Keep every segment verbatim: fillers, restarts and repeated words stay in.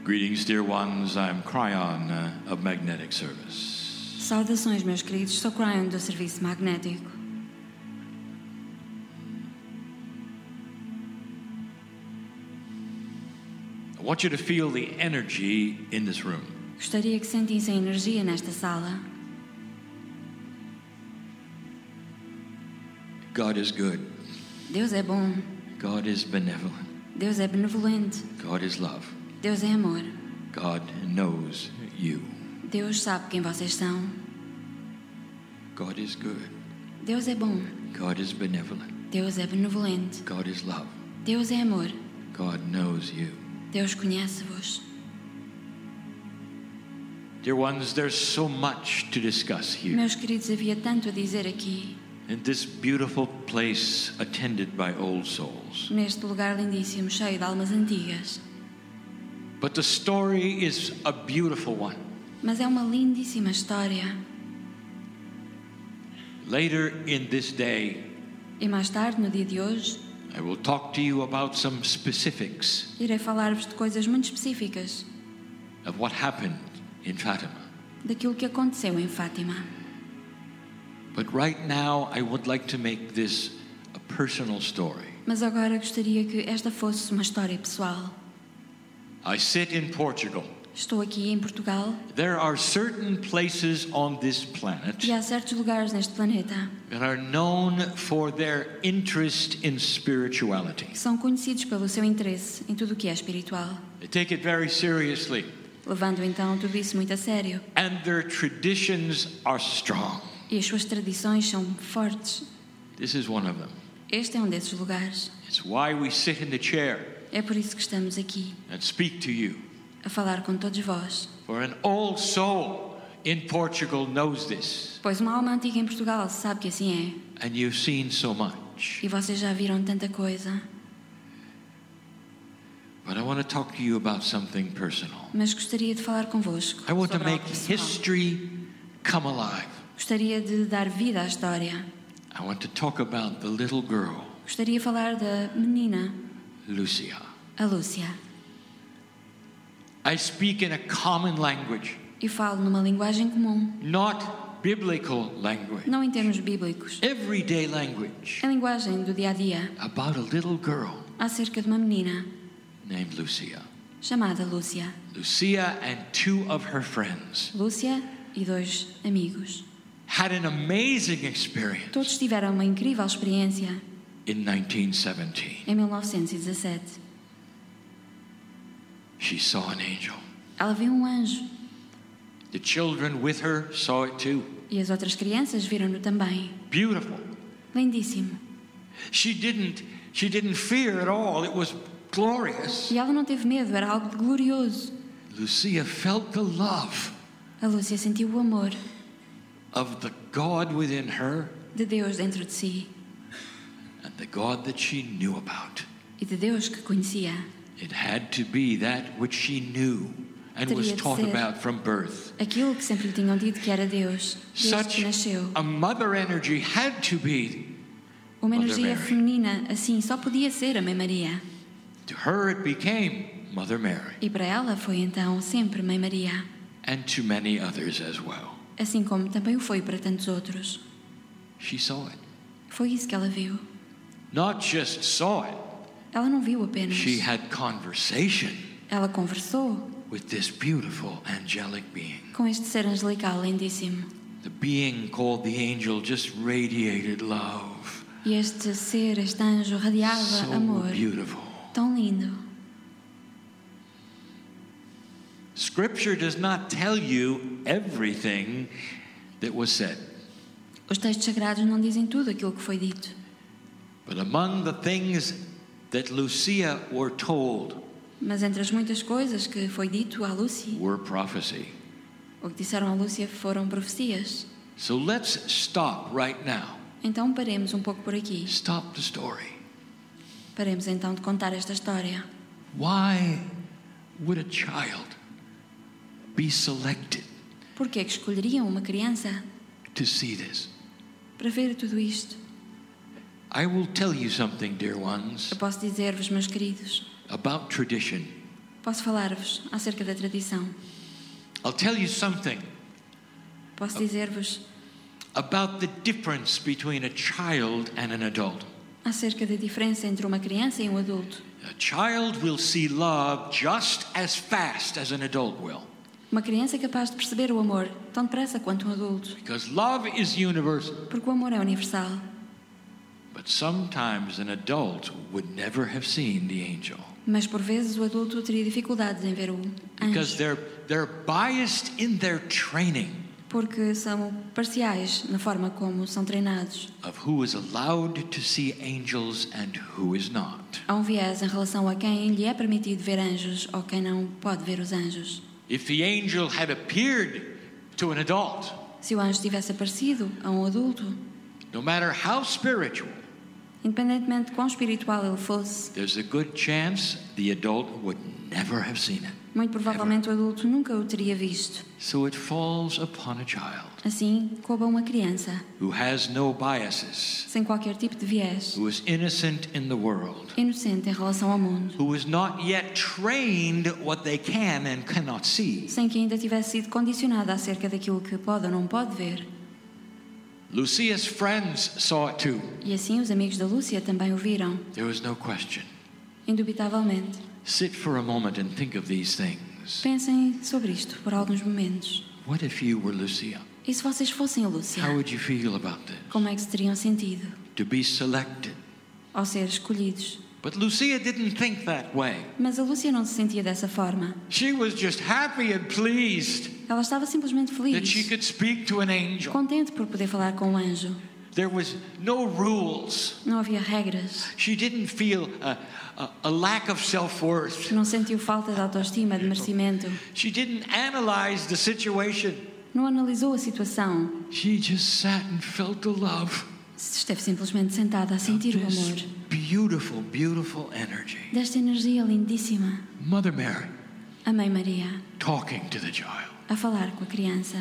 Greetings, dear ones. I'm Cryon uh, of Magnetic Service. Saudações, meus queridos. Sou Cryon do Serviço Magnético. I want you to feel the energy in this room. Gostaria que sentissem energia nesta sala. God is good. Deus é bom. God is benevolent. Deus é benevolente. God is love. Deus é amor. God knows you. Deus sabe quem vocês são. God is good. Deus é bom. God is benevolent. Deus é benevolente. God is love. Deus é amor. God knows you. Deus conhece-vos. Dear ones, there's so much to discuss here. Meus queridos, havia tanto a dizer aqui. In this beautiful place attended by old souls. Neste lugar lindíssimo, cheio de almas antigas. But the story is a beautiful one. Mas é uma lindíssima história. Later in this day, E mais tarde, no dia de hoje, I will talk to you about some specifics irei falar-vos de coisas muito específicas of what happened in Fatima. daquilo que aconteceu em Fátima. But right now, I would like to make this a personal story. Mas agora gostaria que esta fosse uma história pessoal. I sit in Portugal. Estou aqui em Portugal There are certain places on this planet e há certos lugares neste planeta that are known for their interest in spirituality. que são conhecidos pelo seu interesse em tudo o que é espiritual, They take it very seriously, levando então tudo isso muito a sério. and their traditions are strong. E as suas tradições são fortes. This is one of them. Este é um desses lugares. It's why we sit in the chair É por isso que estamos aqui, and speak to you. a falar com todos vós. For an old soul in Portugal knows this, Pois uma alma antiga em Portugal sabe que assim é. and you've seen so much. E vocês já viram tanta coisa. But I want to talk to you about something personal. Mas gostaria de falar convosco I want to sobre algo make pessoal. history come alive. Gostaria de dar vida à história. I want to talk about the little girl, Gostaria de falar da menina, Lucia. a Lúcia. I speak in a common language, E falo numa linguagem comum, not biblical language, não em termos bíblicos. everyday language, A linguagem do dia a dia, about a little girl acerca de uma menina named Lucia. chamada Lúcia. Lucia and two of her friends Lúcia e dois amigos. had an amazing experience Todos tiveram uma incrível experiência in nineteen seventeen. em mil novecentos e dezassete. She saw an angel. Ela viu um anjo The children with her saw it too. e as outras crianças viram-no também. Beautiful. Lindíssimo. She didn't she didn't fear at all. It was glorious. E ela não teve medo, era algo glorioso. Lucia felt the love A Lúcia sentiu o amor of the God within her de Deus dentro de si and the God that she knew about. e de Deus que conhecia. It had to be that which she knew and was Teria de taught ser about from birth. aquilo que sempre lhe tinham dito que era Deus, desde Such que nasceu. a mother energy had to be. Uma Mother energia Mary. feminina assim só podia ser a Mãe Maria. To her it became Mother Mary, E para ela foi então sempre Mãe Maria, and to many others as well. assim como também o foi para tantos outros. She saw it. Foi isso que ela viu. Not just saw it, Ela não viu apenas. she had conversation Ela conversou with this beautiful angelic being. com este ser angelical lindíssimo. The being called the angel just radiated love. E este ser, este anjo, radiava So amor. beautiful. Tão lindo. Scripture does not tell you everything that was said. Os textos sagrados não dizem tudo aquilo que foi dito. But among the things that Lucia were told Mas entre as muitas coisas que foi dito à Lúcia, were prophecy. o que disseram à Lúcia foram profecias. So let's stop right now. Então paremos um pouco por aqui. Stop the story. Paremos então de contar esta história. Why would a child be selected Por que é que escolheriam uma criança to see this? para ver tudo isto? I will tell you something, dear ones, Eu posso dizer-vos, meus queridos, about tradition. Posso falar-vos acerca da tradição. I'll tell you something Posso dizer-vos about the difference between a child and an adult. acerca da diferença entre uma criança e um adulto. A child will see love just as fast as an adult will, Uma criança é capaz de perceber o amor tão depressa quanto um adulto, because love is universal. porque o amor é universal. But sometimes an adult would never have seen the angel, Mas por vezes o adulto teria dificuldades em ver o because anjo, they're they're biased in their training porque são parciais na forma como são treinados. of who is allowed to see angels and who is not. Há um viés em relação a quem lhe é permitido ver anjos ou quem não pode ver os anjos. If the angel had appeared to an adult, Se o anjo tivesse aparecido a um adulto, no matter how spiritual, independentemente de quão espiritual ele fosse, there's a good chance the adult would never have seen it. muito provavelmente o adulto nunca o teria visto. So it falls upon a child Assim, coube a uma criança, who has no biases, sem qualquer tipo de viés, who is innocent in the world, inocente em relação ao mundo, who is not yet trained what they can and cannot see. sem que ainda tivesse sido condicionada acerca daquilo que pode ou não pode ver. Lucia's friends saw it too. E assim os amigos da Lúcia também o viram, There was no question. indubitavelmente. Sit for a moment and think of these things. Pensem sobre isto por alguns momentos. What if you were Lucia? E se vocês fossem a Lúcia, How would you feel about this? como é que se teriam sentido To be selected. ao ser escolhidos? But Lucia didn't think that way. Mas a Lúcia não se sentia dessa forma. She was just happy and pleased Ela estava simplesmente that she feliz, could speak to an angel. contente por poder falar com um anjo. There was no rules. Não havia regras. She didn't feel a, a, a lack of self-worth. Não sentiu falta de autoestima, de merecimento. She didn't analyze the situation. Não analisou a situação. She just sat and felt the love. Esteve simplesmente sentada a sentir o This amor beautiful, beautiful energy. desta energia lindíssima. Mother Mary A Mãe Maria talking to the child. a falar com a criança.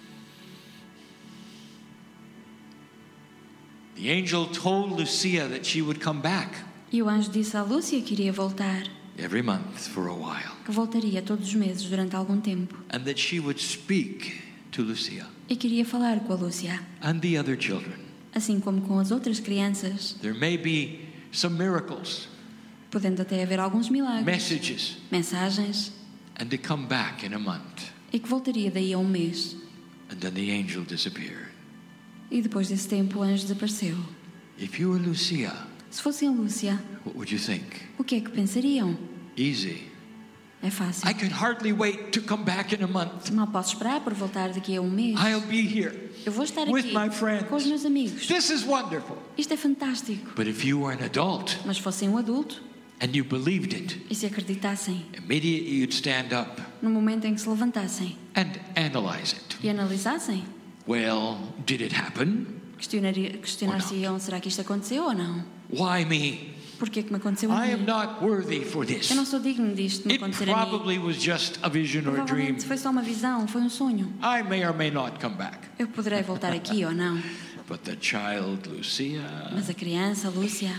The angel told Lucia that she would come back E o anjo disse à Lúcia que iria voltar, every month for a while, que voltaria todos os meses durante algum tempo. and that she would speak to Lucia E queria falar com a Lúcia, and the other children. assim como com as outras crianças, There may be some miracles, podendo até haver alguns milagres, messages, mensagens, and to come back in a month. e que voltaria daí a um mês. And then the angel disappeared. E depois desse tempo o anjo desapareceu. If you were Lucia, Se fossem a Lúcia, what would you think? o que é que pensariam? Easy. É fácil. I can hardly wait to come back in a month. Mal posso esperar por voltar daqui a um mês. I'll be here. Eu vou estar with aqui my friends. com os meus amigos. This is wonderful. Isto é fantástico. But if you were an adult Mas fossem um adulto and you believed it, e se acreditassem, immediately you'd stand up no momento em que se levantassem and analyze it. e analisassem, Well, did it happen? questionaria- questionar-se-iam: será que isto aconteceu ou não? Why me? Porquê que me aconteceu a I am mim? not worthy for this. Eu não sou digno disto de me It acontecer a mim. probably was just a vision or a dream. Provavelmente foi só uma visão, foi um sonho. I may or may not come back. Eu poderei voltar aqui ou não. But the child, Lucia, Mas a criança, Lúcia,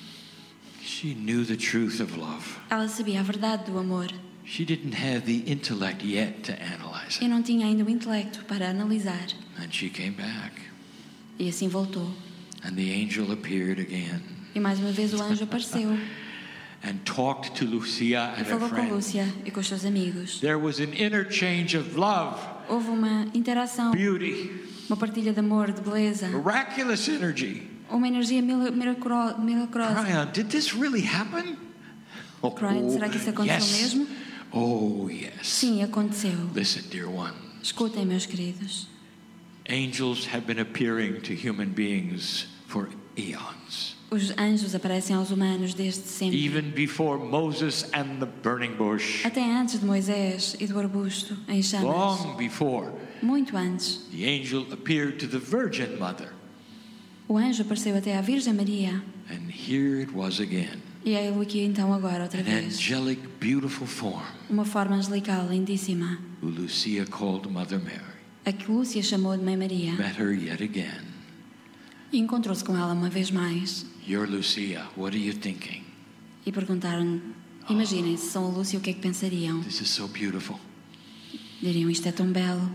she knew the truth of love. ela sabia a verdade do amor She didn't have the intellect yet to analyze e it. não tinha ainda o intelecto para analisar. And she came back. E assim voltou. And the angel appeared again E mais uma vez o anjo apareceu and talked to Lucia e and her falou com friend. Lúcia e com os seus amigos. There was an interchange of love, Houve uma interação, beauty, uma partilha de amor, de beleza, miraculous energy. uma energia mila- milagro- milagrosa. Brian, did this really happen? Oh, Brian, será que isso aconteceu yes. mesmo? Oh, yes. Sim, aconteceu. Listen, dear one. Escutem, meus queridos. Angels have been appearing to human beings for eons. Os anjos aparecem aos humanos desde sempre. Even before Moses and the burning bush. Até antes de Moisés e do arbusto em chamas. Long before, Muito antes. the angel appeared to the Virgin Mother. O anjo apareceu até à Virgem Maria. And here it was again. E é ele aqui então agora outra An vez. angelic, beautiful form, Uma forma angelical lindíssima. who Lucia called Mother Mary, A que Lúcia chamou de Mãe Maria. met her yet again. E encontrou-se com ela uma vez mais. You're Lucia, what are you thinking? E perguntaram: Imaginem, se são a Lúcia, o que é que pensariam? This is so beautiful. Diriam, isto é tão belo.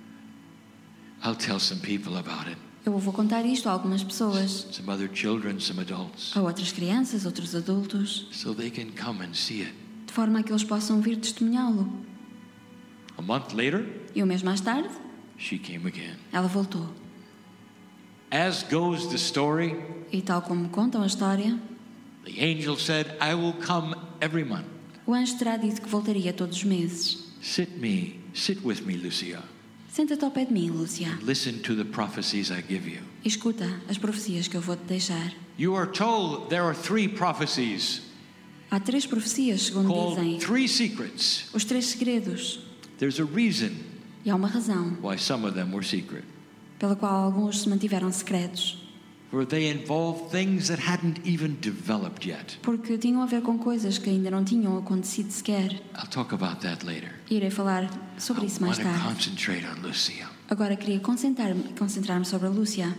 I'll tell some people about it. Eu vou contar isto a algumas pessoas, Some other children, some adults. a outras crianças, outros adultos, So they can come and see it. de forma a que eles possam vir testemunhá-lo. A month later, E um mês mais tarde, she came again. ela voltou. As goes the story, E tal como contam a história, the angel said, I will come every month. o anjo terá dito que voltaria todos os meses. Sit me, sit with me, Lucia. Senta-te ao pé de mim, Lúcia, Listen to the prophecies I give you. e escuta as profecias que eu vou-te deixar. You are told there are three prophecies Há três profecias, segundo called dizem, three secrets. os três segredos. There's a reason E há uma razão why some of them were secret. pela qual alguns se mantiveram secretos. For they involve things that hadn't even developed yet. Porque tinham a ver com coisas que ainda não tinham acontecido sequer. I'll talk about that later. Irei falar sobre I isso mais want to tarde. concentrate on Lucia. Agora queria concentrar-me concentrar-me sobre a Lúcia.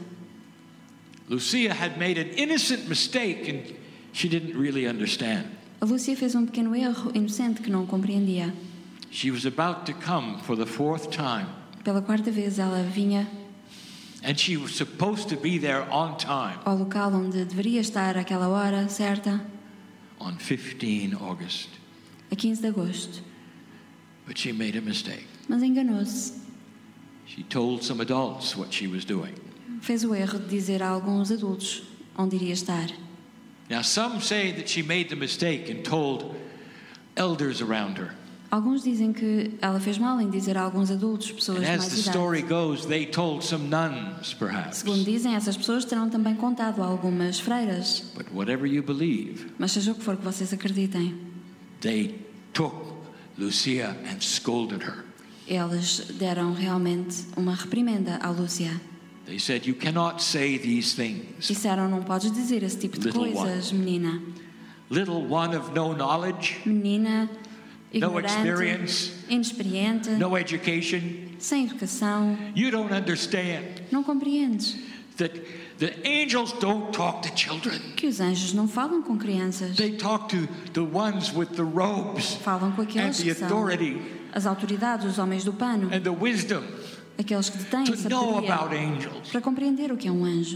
Lucia had made an innocent mistake and she didn't really understand. A Lúcia fez um pequeno erro inocente que não compreendia. She was about to come for the fourth time, Pela quarta vez ela vinha and she was supposed to be there on time ao local onde deveria estar àquela hora certa, on fifteenth of August. a quinze de agosto. But she made a mistake. Mas enganou-se. She told some adults what she was doing. Fez o erro de dizer a alguns adultos onde iria estar. Now, some say that she made the mistake and told elders around her. Alguns dizem que ela fez mal em dizer a alguns adultos, pessoas And de as mais the story idade. goes, they told some nuns, perhaps. Segundo dizem, essas pessoas terão também contado a algumas freiras. But whatever you believe, Mas seja o que for que vocês acreditem, they took Lucia and scolded her. eles deram realmente uma reprimenda à Lúcia. They said, you cannot say these things. Disseram, não podes dizer esse tipo de Little coisas, menina. Little one of no knowledge, Menina, no ignorante, experience, inexperiente, no education. sem educação. You don't understand Não compreendes that the angels don't talk to children. que os anjos não falam com crianças. They talk to the ones with the robes Falam com and aqueles the que são authority as autoridades, os homens do pano, and the wisdom aqueles que detêm to know sabedoria about angels. para compreender o que é um anjo.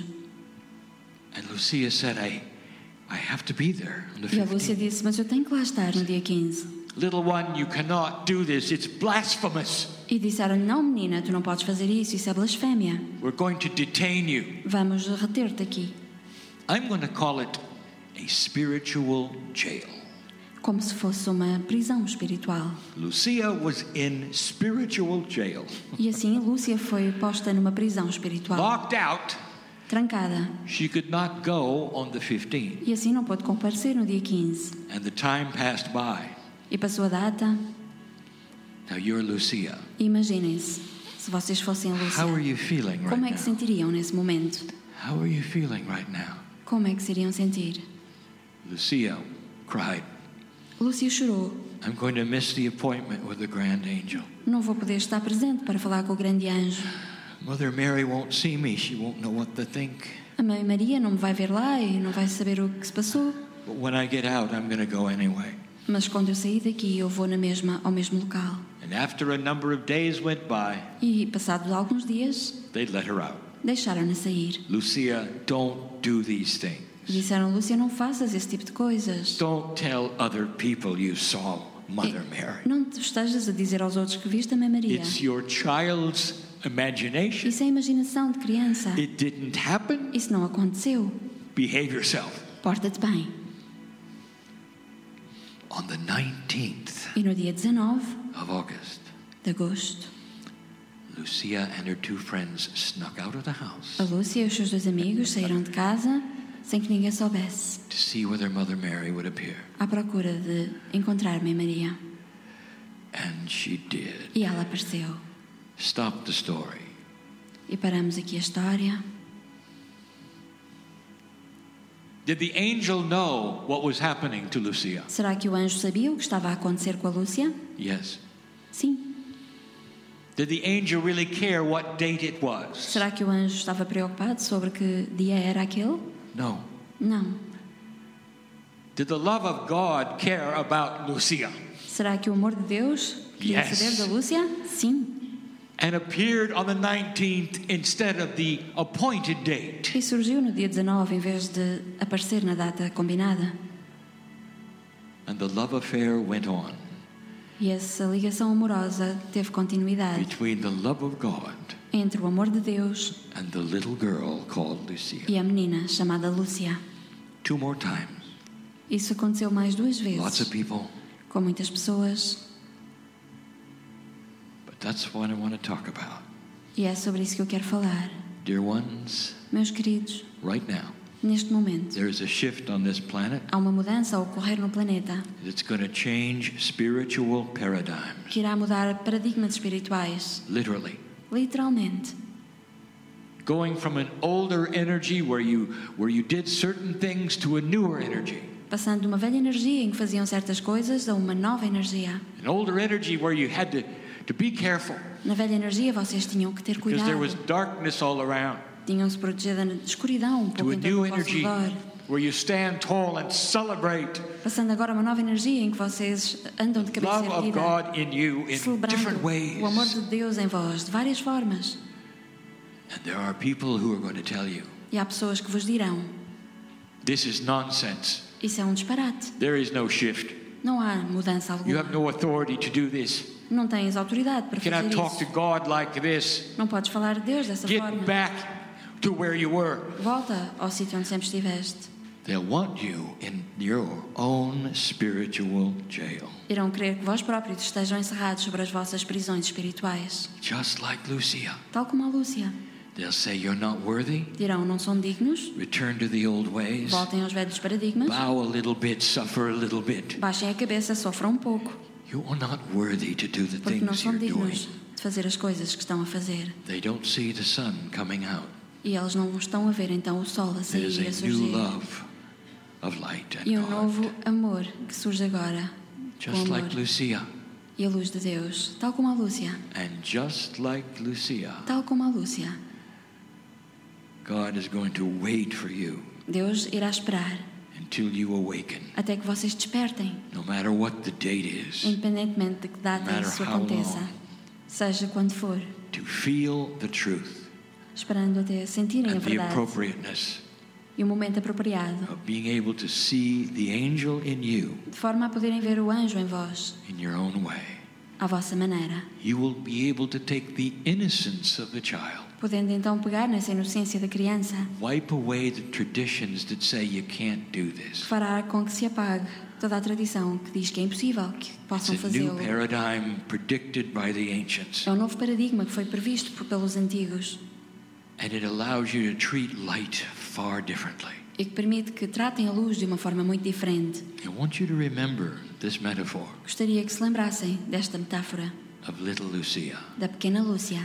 And Lucia said, I, I have to be there on the E a Lúcia fifteenth. disse, mas eu tenho que lá estar no dia quinze. Little one, you cannot do this. It's blasphemous. E disseram, não menina, tu não podes fazer isso, isso é blasfémia. We're going to detain you. Vamos reter-te aqui. I'm going to call it a spiritual jail. Como se fosse uma prisão espiritual. Lucia was in spiritual jail, E assim Lúcia foi posta numa prisão espiritual, locked out. trancada. She could not go on the fifteenth. E assim não pôde comparecer no dia quinze. And the time passed by. E passou a data. Now you're Lucia. E imaginem-se, se vocês fossem a Lúcia, How are you feeling right como é que se now? sentiriam nesse momento? How are you feeling right now? Como é que se iriam sentir? Lucia cried, Lúcia chorou. I'm going to miss the appointment with the grand angel. Não vou poder estar presente para falar com o grande anjo. Mother Mary won't see me. She won't know what to think. A mãe Maria não me vai ver lá e não vai saber o que se passou. But when I get out, I'm going to go anyway. Mas quando eu sair daqui, eu vou na mesma, ao mesmo local. And after a number of days went by, E, passados alguns dias, they let her out. deixaram-na sair. Lucia, don't do these things. E disseram, Lúcia, não faças esse tipo de coisas. Don't tell other people you saw Mother Mary. Não te estejas a dizer aos outros que viste a mãe Maria. It's your child's imagination. Isso é imaginação de criança. It didn't happen. Isso não aconteceu. Behave yourself. Porta-te bem. On the nineteenth E no dia dezanove of August, de agosto, Lucia and her two friends snuck out of the house a Lúcia e os seus dois amigos saíram de casa sem que ninguém soubesse, to see whether Mother Mary would appear. à procura de encontrar Mãe Maria. And she did. E ela apareceu. Stop the story. E paramos aqui a história. Did the angel know what was happening to Lucia? Será que o anjo sabia o que estava a acontecer com a Lúcia? Yes. Sim. Did the angel really care what date it was? Será que o anjo estava preocupado sobre que dia era aquele? No. Não. Did the love of God care about Lucia? Será que o amor de Deus queria Yes. saber da Lúcia? Sim. And appeared on the nineteenth instead of the appointed date. E surgiu no dia dezanove em vez de aparecer na data combinada. And the love affair went on E essa ligação amorosa teve continuidade between the love of God entre o amor de Deus and the little girl called Lucia. e a menina chamada Lúcia. Two more times. Isso aconteceu mais duas Lots of vezes, people. com muitas pessoas, But that's what I want to talk about. e é sobre isso que eu quero falar. Dear ones, Meus queridos, right now, neste momento, there is a shift on this planet há uma mudança a ocorrer no planeta that's going to change spiritual paradigms. que irá mudar paradigmas espirituais, Literally. literalmente. Going from an older energy where you where you did certain things to a newer energy. Passando de uma velha energia em que faziam certas coisas a uma nova energia. An older energy where you had to, to be careful Na velha energia vocês tinham que ter because there cuidado, was darkness all around. tinham-se protegido da escuridão um To pouco a em new todo o vosso energy redor. where you stand tall and celebrate Passando agora a uma nova energia em que vocês andam de cabeça love of erguida, God in you in celebrando different ways. o amor de Deus em vós, de várias formas. And there are people who are going to tell you, E há pessoas que vos dirão, this is nonsense. isso é um disparate, There is no shift. não há mudança You have alguma, no authority to do this. não tens autoridade para You cannot fazer talk to isso, God like this. não podes falar de Deus dessa Get forma. back to where you were. Volta ao sítio onde sempre estiveste. They'll want you in your own spiritual jail. Irão querer que vós próprios estejam encerrados sobre as vossas prisões espirituais, Just like Lucia. tal como a Lúcia. They'll say you're not worthy. Dirão, não são dignos, Return to the old ways. voltem aos velhos paradigmas, Bow a little bit, suffer a little bit. baixem a cabeça, sofram um pouco, You are not worthy to do the porque não things são you're doing. dignos de fazer as coisas que estão a fazer. They don't see the sun coming out. E eles não estão a ver então o sol a There's sair, a a new surgir. love of light and E um novo God. amor que surge agora, o Just amor like Lucia. e a luz de Deus, tal como a Lúcia, And just like Lucia, tal como a Lúcia. God is going to wait for you Deus irá esperar until you awaken. até que vocês despertem, No matter what the date is. independentemente de que data No matter isso how aconteça, long. seja quando for, To feel the truth esperando até sentirem a and the verdade appropriateness e o momento apropriado, of being able to see the angel in you de forma a poderem ver o anjo em vós, in your own way. à vossa maneira, You will be able to take the innocence of the child, podendo então pegar nessa inocência da criança, wipe away the traditions that say you can't do que this. fará com que se apague toda a tradição que diz que é impossível que It's possam a new fazê-lo. paradigm predicted by the ancients, É um novo paradigma que foi previsto por- pelos antigos and it allows you to treat light far differently. e que permite que tratem a luz de uma forma muito diferente. I want you to remember this metaphor Gostaria que se lembrassem desta metáfora of little Lucia, da pequena Lúcia,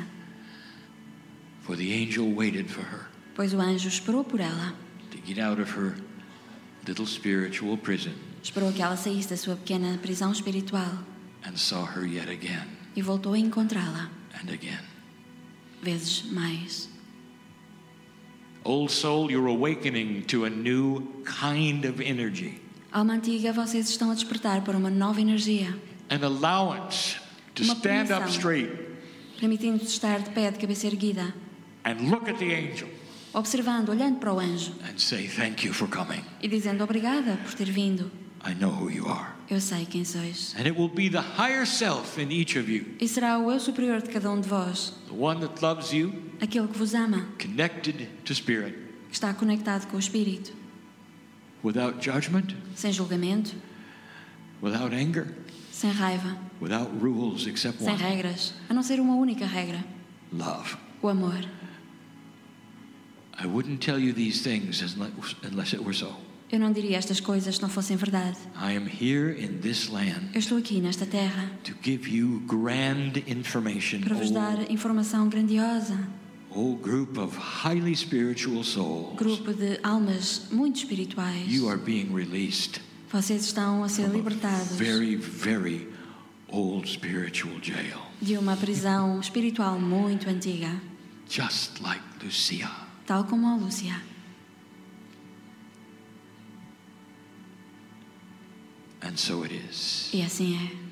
for the angel waited for her pois o anjo esperou por ela, to get out of her little spiritual prison esperou que ela saísse da sua pequena prisão espiritual and saw her yet again e voltou a encontrá-la, and again. vezes mais. Old soul, you're awakening to a new kind of energy, Alma antiga, vocês estão a despertar para uma nova energia, an allowance to Uma stand up permissão. straight permitindo-vos estar de pé, de cabeça erguida, and look at the angel observando, olhando para o anjo and say, thank you for coming. e dizendo obrigada por ter vindo. I know who you are. Eu sei quem sois. And it will be the higher self in each of you, E será o eu superior de cada um de vós, the one that loves you, aquele que vos ama, connected to spirit, que está conectado com o Espírito, without judgment, sem julgamento, without anger, sem raiva, without rules except sem one, regras, a não ser uma única regra: love. o amor. I wouldn't tell you these things unless unless it were so. Eu não diria estas coisas se não fossem verdade. I am here in this land Eu estou aqui nesta terra to give you grand information, para vos oh, dar informação grandiosa. oh group of highly spiritual souls. Grupo de almas muito espirituais. You are being released Vocês estão a ser from a libertados very, very old spiritual jail, de uma prisão espiritual muito antiga, just like Lucia. tal como a Lúcia. And so it is. E assim é.